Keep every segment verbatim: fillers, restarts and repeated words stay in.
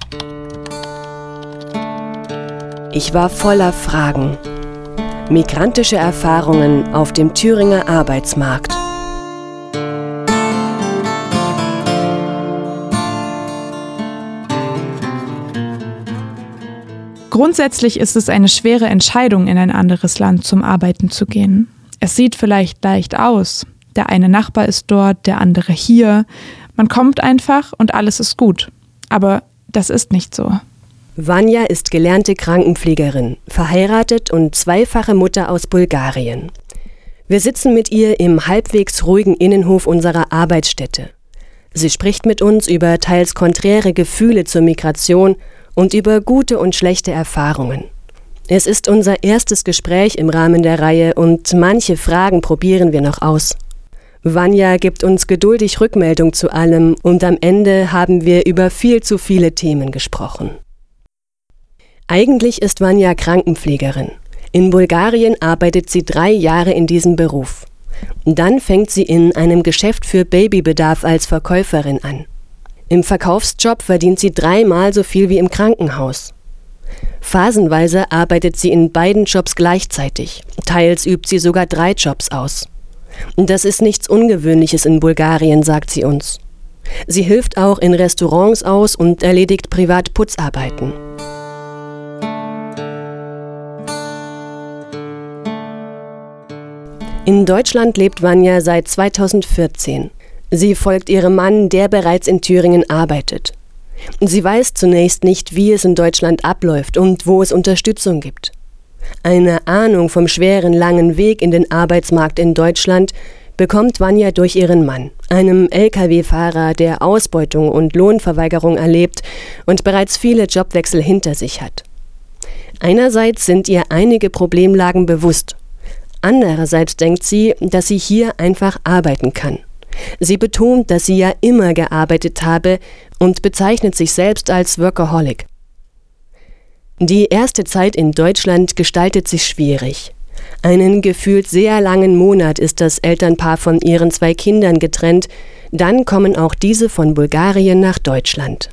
Ich war voller Fragen. Migrantische Erfahrungen auf dem Thüringer Arbeitsmarkt. Grundsätzlich ist es eine schwere Entscheidung, in ein anderes Land zum Arbeiten zu gehen. Es sieht vielleicht leicht aus. Der eine Nachbar ist dort, der andere hier. Man kommt einfach und alles ist gut. Aber das ist nicht so. Vanja ist gelernte Krankenpflegerin, verheiratet und zweifache Mutter aus Bulgarien. Wir sitzen mit ihr im halbwegs ruhigen Innenhof unserer Arbeitsstätte. Sie spricht mit uns über teils konträre Gefühle zur Migration und über gute und schlechte Erfahrungen. Es ist unser erstes Gespräch im Rahmen der Reihe und manche Fragen probieren wir noch aus. Vanja gibt uns geduldig Rückmeldung zu allem und am Ende haben wir über viel zu viele Themen gesprochen. Eigentlich ist Vanja Krankenpflegerin. In Bulgarien arbeitet sie drei Jahre in diesem Beruf. Dann fängt sie in einem Geschäft für Babybedarf als Verkäuferin an. Im Verkaufsjob verdient sie dreimal so viel wie im Krankenhaus. Phasenweise arbeitet sie in beiden Jobs gleichzeitig. Teils übt sie sogar drei Jobs aus. Das ist nichts Ungewöhnliches in Bulgarien, sagt sie uns. Sie hilft auch in Restaurants aus und erledigt privat Putzarbeiten. In Deutschland lebt Vanja seit zweitausendvierzehn. Sie folgt ihrem Mann, der bereits in Thüringen arbeitet. Sie weiß zunächst nicht, wie es in Deutschland abläuft und wo es Unterstützung gibt. Eine Ahnung vom schweren, langen Weg in den Arbeitsmarkt in Deutschland bekommt Vanja durch ihren Mann, einem L K W-Fahrer, der Ausbeutung und Lohnverweigerung erlebt und bereits viele Jobwechsel hinter sich hat. Einerseits sind ihr einige Problemlagen bewusst. Andererseits denkt sie, dass sie hier einfach arbeiten kann. Sie betont, dass sie ja immer gearbeitet habe und bezeichnet sich selbst als Workaholic. Die erste Zeit in Deutschland gestaltet sich schwierig. Einen gefühlt sehr langen Monat ist das Elternpaar von ihren zwei Kindern getrennt, dann kommen auch diese von Bulgarien nach Deutschland.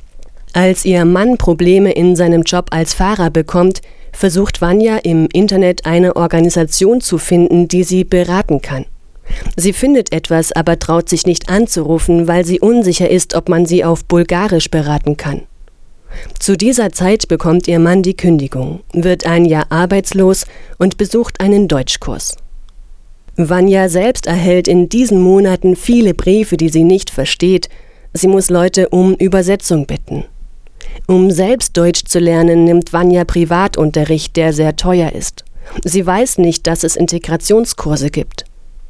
Als ihr Mann Probleme in seinem Job als Fahrer bekommt, versucht Vanja im Internet eine Organisation zu finden, die sie beraten kann. Sie findet etwas, aber traut sich nicht anzurufen, weil sie unsicher ist, ob man sie auf Bulgarisch beraten kann. Zu dieser Zeit bekommt ihr Mann die Kündigung, wird ein Jahr arbeitslos und besucht einen Deutschkurs. Vanja selbst erhält in diesen Monaten viele Briefe, die sie nicht versteht. Sie muss Leute um Übersetzung bitten. Um selbst Deutsch zu lernen, nimmt Vanja Privatunterricht, der sehr teuer ist. Sie weiß nicht, dass es Integrationskurse gibt.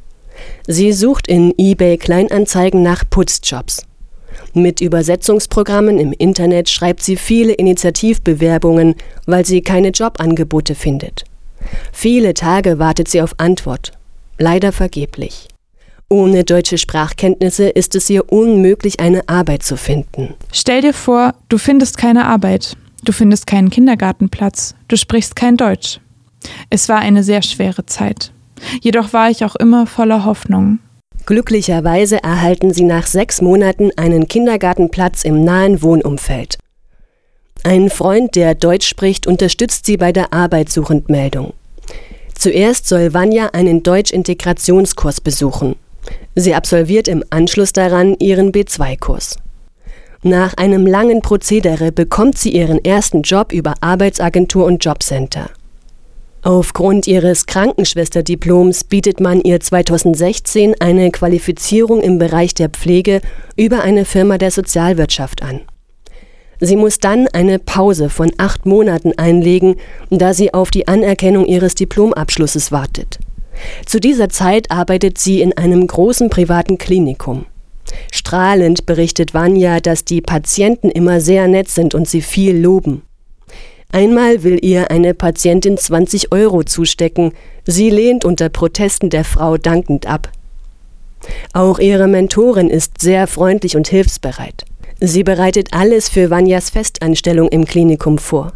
Sie sucht in eBay Kleinanzeigen nach Putzjobs. Mit Übersetzungsprogrammen im Internet schreibt sie viele Initiativbewerbungen, weil sie keine Jobangebote findet. Viele Tage wartet sie auf Antwort. Leider vergeblich. Ohne deutsche Sprachkenntnisse ist es ihr unmöglich, eine Arbeit zu finden. Stell dir vor, du findest keine Arbeit, du findest keinen Kindergartenplatz, du sprichst kein Deutsch. Es war eine sehr schwere Zeit. Jedoch war ich auch immer voller Hoffnung. Glücklicherweise erhalten sie nach sechs Monaten einen Kindergartenplatz im nahen Wohnumfeld. Ein Freund, der Deutsch spricht, unterstützt sie bei der Arbeitssuchendmeldung. Zuerst soll Vanja einen Deutsch-Integrationskurs besuchen. Sie absolviert im Anschluss daran ihren B zwei Kurs. Nach einem langen Prozedere bekommt sie ihren ersten Job über Arbeitsagentur und Jobcenter. Aufgrund ihres Krankenschwesterdiploms bietet man ihr zweitausendsechzehn eine Qualifizierung im Bereich der Pflege über eine Firma der Sozialwirtschaft an. Sie muss dann eine Pause von acht Monaten einlegen, da sie auf die Anerkennung ihres Diplomabschlusses wartet. Zu dieser Zeit arbeitet sie in einem großen privaten Klinikum. Strahlend berichtet Vanja, dass die Patienten immer sehr nett sind und sie viel loben. Einmal will ihr eine Patientin zwanzig Euro zustecken. Sie lehnt unter Protesten der Frau dankend ab. Auch ihre Mentorin ist sehr freundlich und hilfsbereit. Sie bereitet alles für Vanjas Festanstellung im Klinikum vor.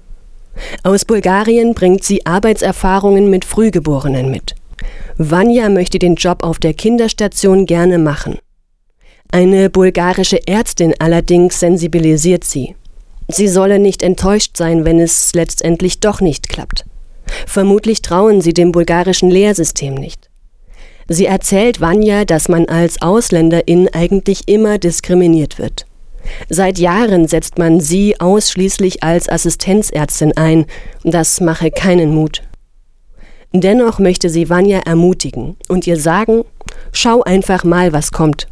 Aus Bulgarien bringt sie Arbeitserfahrungen mit Frühgeborenen mit. Vanja möchte den Job auf der Kinderstation gerne machen. Eine bulgarische Ärztin allerdings sensibilisiert sie. Sie solle nicht enttäuscht sein, wenn es letztendlich doch nicht klappt. Vermutlich trauen sie dem bulgarischen Lehrsystem nicht. Sie erzählt Vanja, dass man als Ausländerin eigentlich immer diskriminiert wird. Seit Jahren setzt man sie ausschließlich als Assistenzärztin ein. Das mache keinen Mut. Dennoch möchte sie Vanja ermutigen und ihr sagen, schau einfach mal, was kommt.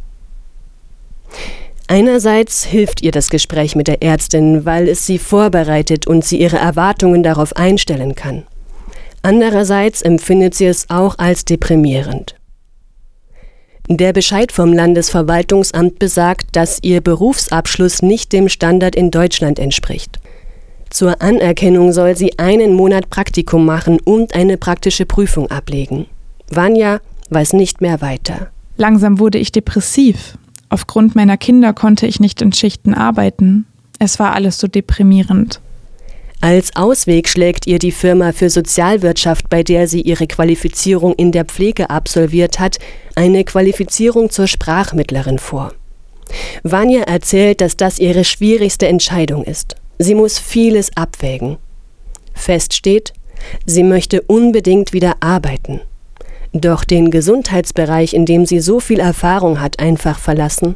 Einerseits hilft ihr das Gespräch mit der Ärztin, weil es sie vorbereitet und sie ihre Erwartungen darauf einstellen kann. Andererseits empfindet sie es auch als deprimierend. Der Bescheid vom Landesverwaltungsamt besagt, dass ihr Berufsabschluss nicht dem Standard in Deutschland entspricht. Zur Anerkennung soll sie einen Monat Praktikum machen und eine praktische Prüfung ablegen. Vanja weiß nicht mehr weiter. Langsam wurde ich depressiv. Aufgrund meiner Kinder konnte ich nicht in Schichten arbeiten. Es war alles so deprimierend. Als Ausweg schlägt ihr die Firma für Sozialwirtschaft, bei der sie ihre Qualifizierung in der Pflege absolviert hat, eine Qualifizierung zur Sprachmittlerin vor. Vanja erzählt, dass das ihre schwierigste Entscheidung ist. Sie muss vieles abwägen. Fest steht, sie möchte unbedingt wieder arbeiten. Doch den Gesundheitsbereich, in dem sie so viel Erfahrung hat, einfach verlassen?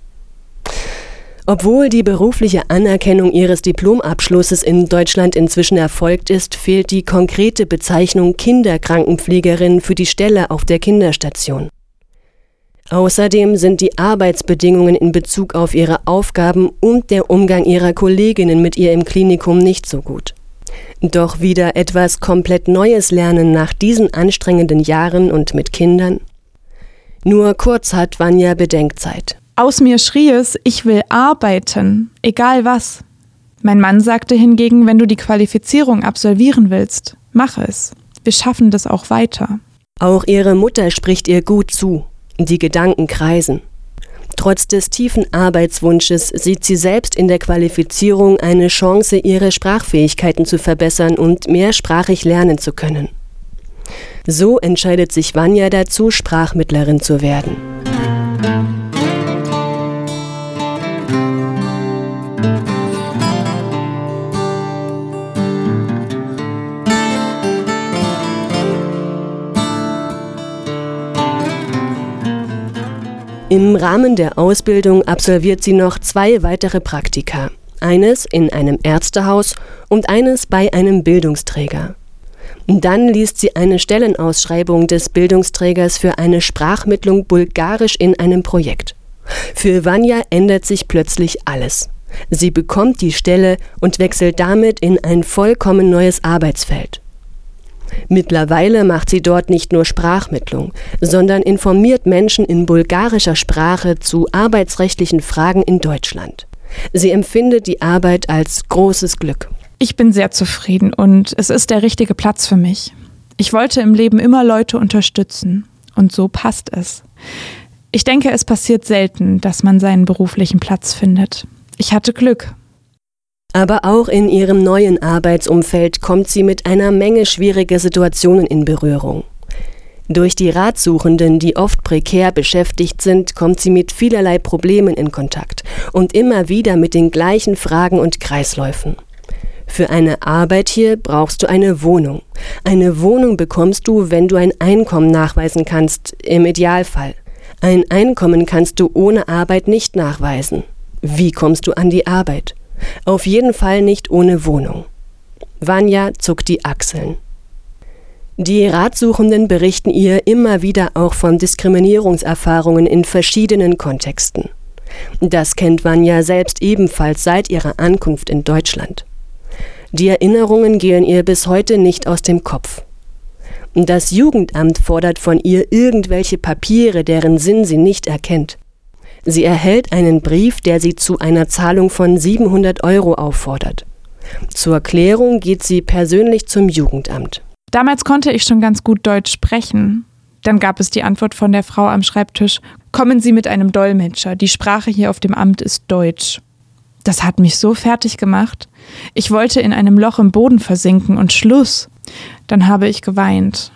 Obwohl die berufliche Anerkennung ihres Diplomabschlusses in Deutschland inzwischen erfolgt ist, fehlt die konkrete Bezeichnung Kinderkrankenpflegerin für die Stelle auf der Kinderstation. Außerdem sind die Arbeitsbedingungen in Bezug auf ihre Aufgaben und der Umgang ihrer Kolleginnen mit ihr im Klinikum nicht so gut. Doch wieder etwas komplett Neues lernen nach diesen anstrengenden Jahren und mit Kindern? Nur kurz hat Vanja Bedenkzeit. Aus mir schrie es, ich will arbeiten, egal was. Mein Mann sagte hingegen, wenn du die Qualifizierung absolvieren willst, mach es. Wir schaffen das auch weiter. Auch ihre Mutter spricht ihr gut zu. Die Gedanken kreisen. Trotz des tiefen Arbeitswunsches sieht sie selbst in der Qualifizierung eine Chance, ihre Sprachfähigkeiten zu verbessern und mehrsprachig lernen zu können. So entscheidet sich Vanja dazu, Sprachmittlerin zu werden. Im Rahmen der Ausbildung absolviert sie noch zwei weitere Praktika. Eines in einem Ärztehaus und eines bei einem Bildungsträger. Dann liest sie eine Stellenausschreibung des Bildungsträgers für eine Sprachmittlung Bulgarisch in einem Projekt. Für Vanja ändert sich plötzlich alles. Sie bekommt die Stelle und wechselt damit in ein vollkommen neues Arbeitsfeld. Mittlerweile macht sie dort nicht nur Sprachmittlung, sondern informiert Menschen in bulgarischer Sprache zu arbeitsrechtlichen Fragen in Deutschland. Sie empfindet die Arbeit als großes Glück. Ich bin sehr zufrieden und es ist der richtige Platz für mich. Ich wollte im Leben immer Leute unterstützen und so passt es. Ich denke, es passiert selten, dass man seinen beruflichen Platz findet. Ich hatte Glück. Aber auch in ihrem neuen Arbeitsumfeld kommt sie mit einer Menge schwieriger Situationen in Berührung. Durch die Ratsuchenden, die oft prekär beschäftigt sind, kommt sie mit vielerlei Problemen in Kontakt und immer wieder mit den gleichen Fragen und Kreisläufen. Für eine Arbeit hier brauchst du eine Wohnung. Eine Wohnung bekommst du, wenn du ein Einkommen nachweisen kannst, im Idealfall. Ein Einkommen kannst du ohne Arbeit nicht nachweisen. Wie kommst du an die Arbeit? Auf jeden Fall nicht ohne Wohnung. Vanja zuckt die Achseln. Die Ratsuchenden berichten ihr immer wieder auch von Diskriminierungserfahrungen in verschiedenen Kontexten. Das kennt Vanja selbst ebenfalls seit ihrer Ankunft in Deutschland. Die Erinnerungen gehen ihr bis heute nicht aus dem Kopf. Das Jugendamt fordert von ihr irgendwelche Papiere, deren Sinn sie nicht erkennt. Sie erhält einen Brief, der sie zu einer Zahlung von siebenhundert Euro auffordert. Zur Klärung geht sie persönlich zum Jugendamt. Damals konnte ich schon ganz gut Deutsch sprechen. Dann gab es die Antwort von der Frau am Schreibtisch: Kommen Sie mit einem Dolmetscher, die Sprache hier auf dem Amt ist Deutsch. Das hat mich so fertig gemacht. Ich wollte in einem Loch im Boden versinken und Schluss. Dann habe ich geweint.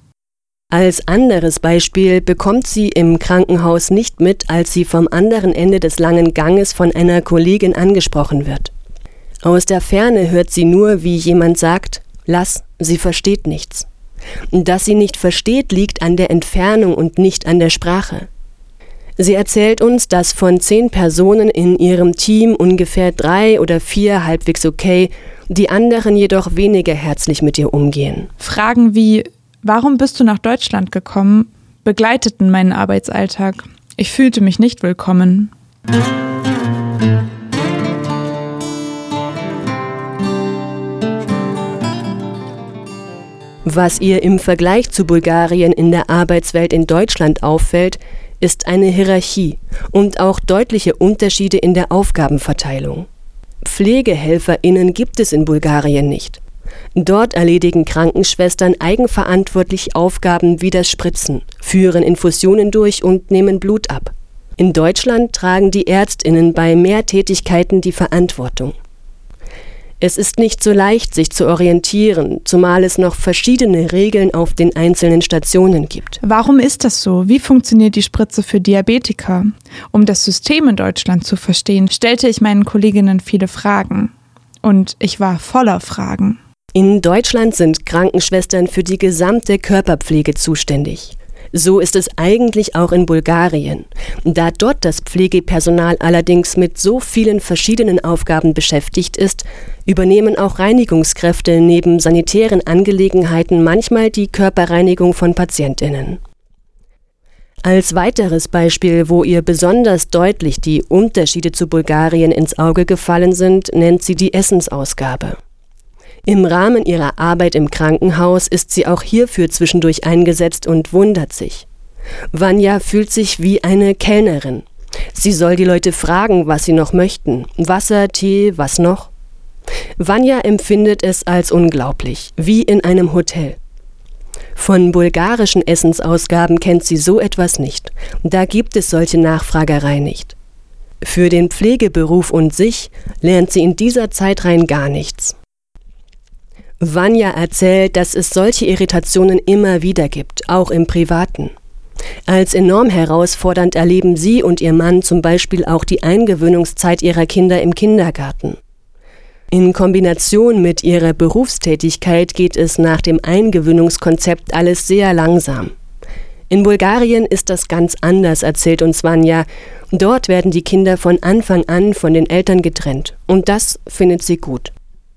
Als anderes Beispiel bekommt sie im Krankenhaus nicht mit, als sie vom anderen Ende des langen Ganges von einer Kollegin angesprochen wird. Aus der Ferne hört sie nur, wie jemand sagt, lass, sie versteht nichts. Dass sie nicht versteht, liegt an der Entfernung und nicht an der Sprache. Sie erzählt uns, dass von zehn Personen in ihrem Team ungefähr drei oder vier halbwegs okay, die anderen jedoch weniger herzlich mit ihr umgehen. Fragen wie, warum bist du nach Deutschland gekommen, begleiteten meinen Arbeitsalltag. Ich fühlte mich nicht willkommen. Was ihr im Vergleich zu Bulgarien in der Arbeitswelt in Deutschland auffällt, ist eine Hierarchie und auch deutliche Unterschiede in der Aufgabenverteilung. PflegehelferInnen gibt es in Bulgarien nicht. Dort erledigen Krankenschwestern eigenverantwortlich Aufgaben wie das Spritzen, führen Infusionen durch und nehmen Blut ab. In Deutschland tragen die ÄrztInnen bei mehr Tätigkeiten die Verantwortung. Es ist nicht so leicht, sich zu orientieren, zumal es noch verschiedene Regeln auf den einzelnen Stationen gibt. Warum ist das so? Wie funktioniert die Spritze für Diabetiker? Um das System in Deutschland zu verstehen, stellte ich meinen Kolleginnen viele Fragen. Und ich war voller Fragen. In Deutschland sind Krankenschwestern für die gesamte Körperpflege zuständig. So ist es eigentlich auch in Bulgarien. Da dort das Pflegepersonal allerdings mit so vielen verschiedenen Aufgaben beschäftigt ist, übernehmen auch Reinigungskräfte neben sanitären Angelegenheiten manchmal die Körperreinigung von PatientInnen. Als weiteres Beispiel, wo ihr besonders deutlich die Unterschiede zu Bulgarien ins Auge gefallen sind, nennt sie die Essensausgabe. Im Rahmen ihrer Arbeit im Krankenhaus ist sie auch hierfür zwischendurch eingesetzt und wundert sich. Vanja fühlt sich wie eine Kellnerin. Sie soll die Leute fragen, was sie noch möchten. Wasser, Tee, was noch? Vanja empfindet es als unglaublich, wie in einem Hotel. Von bulgarischen Essensausgaben kennt sie so etwas nicht. Da gibt es solche Nachfragerei nicht. Für den Pflegeberuf und sich lernt sie in dieser Zeit rein gar nichts. Vanja erzählt, dass es solche Irritationen immer wieder gibt, auch im Privaten. Als enorm herausfordernd erleben sie und ihr Mann zum Beispiel auch die Eingewöhnungszeit ihrer Kinder im Kindergarten. In Kombination mit ihrer Berufstätigkeit geht es nach dem Eingewöhnungskonzept alles sehr langsam. In Bulgarien ist das ganz anders, erzählt uns Vanja. Dort werden die Kinder von Anfang an von den Eltern getrennt und das findet sie gut.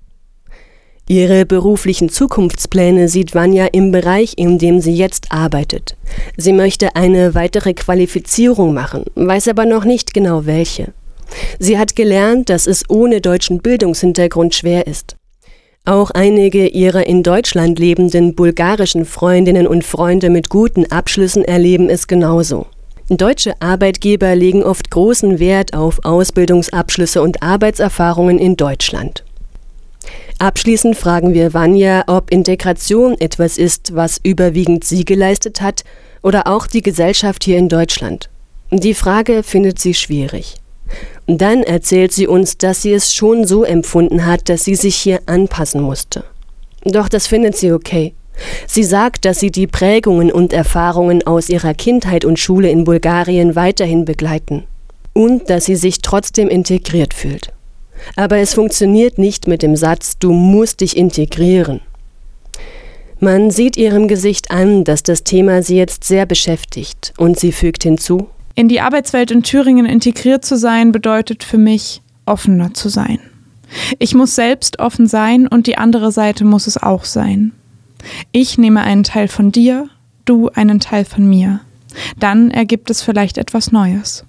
Ihre beruflichen Zukunftspläne sieht Vanja im Bereich, in dem sie jetzt arbeitet. Sie möchte eine weitere Qualifizierung machen, weiß aber noch nicht genau welche. Sie hat gelernt, dass es ohne deutschen Bildungshintergrund schwer ist. Auch einige ihrer in Deutschland lebenden bulgarischen Freundinnen und Freunde mit guten Abschlüssen erleben es genauso. Deutsche Arbeitgeber legen oft großen Wert auf Ausbildungsabschlüsse und Arbeitserfahrungen in Deutschland. Abschließend fragen wir Vanja, ob Integration etwas ist, was überwiegend sie geleistet hat oder auch die Gesellschaft hier in Deutschland. Die Frage findet sie schwierig. Dann erzählt sie uns, dass sie es schon so empfunden hat, dass sie sich hier anpassen musste. Doch das findet sie okay. Sie sagt, dass sie die Prägungen und Erfahrungen aus ihrer Kindheit und Schule in Bulgarien weiterhin begleiten und dass sie sich trotzdem integriert fühlt. Aber es funktioniert nicht mit dem Satz, du musst dich integrieren. Man sieht ihrem Gesicht an, dass das Thema sie jetzt sehr beschäftigt und sie fügt hinzu: In die Arbeitswelt in Thüringen integriert zu sein, bedeutet für mich, offener zu sein. Ich muss selbst offen sein und die andere Seite muss es auch sein. Ich nehme einen Teil von dir, du einen Teil von mir. Dann ergibt es vielleicht etwas Neues.